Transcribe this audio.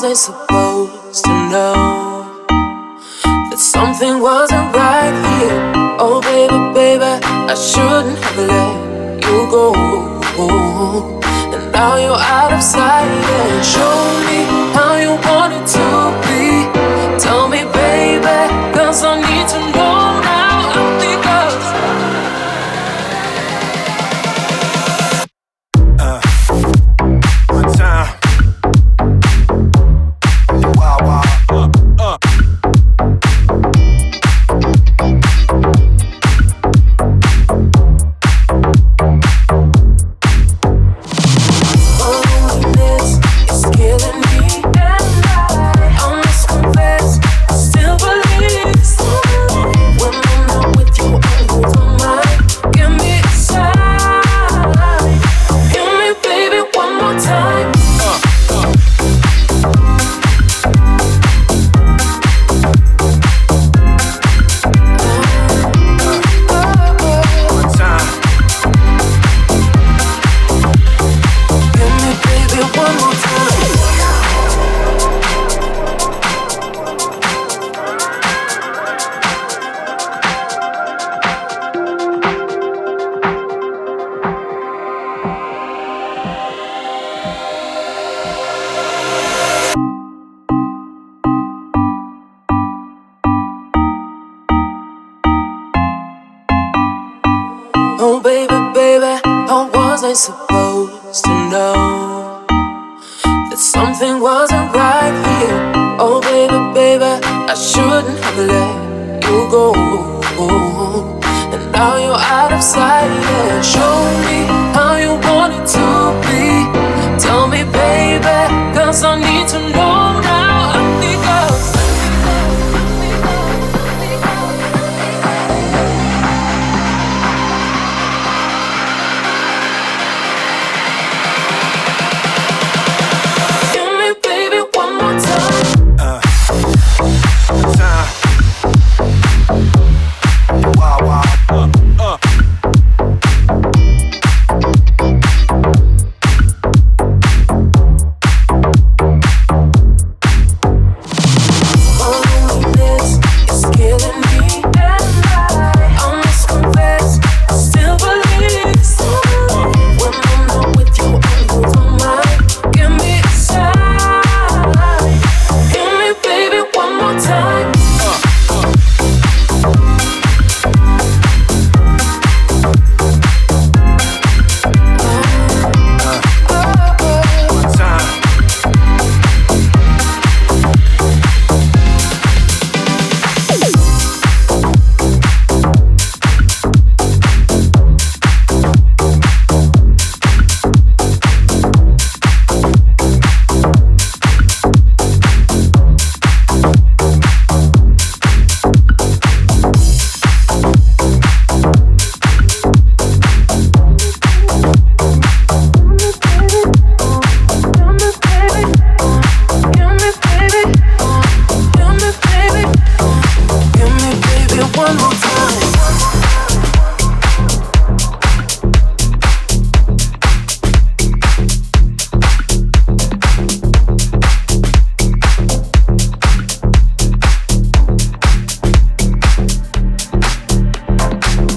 wasn't supposed to know that something wasn't right here. Oh baby, baby, I shouldn't have let you go. And now you're out of sight. And show me how you want it to be. Tell me, baby, 'cause I need to know now. Because one time. Wow, wow. oh baby, baby, I wasn't supposed to know that something wasn't right here. Oh baby, baby, I shouldn't have let you go. And now you're out of sight. And show me how you want it to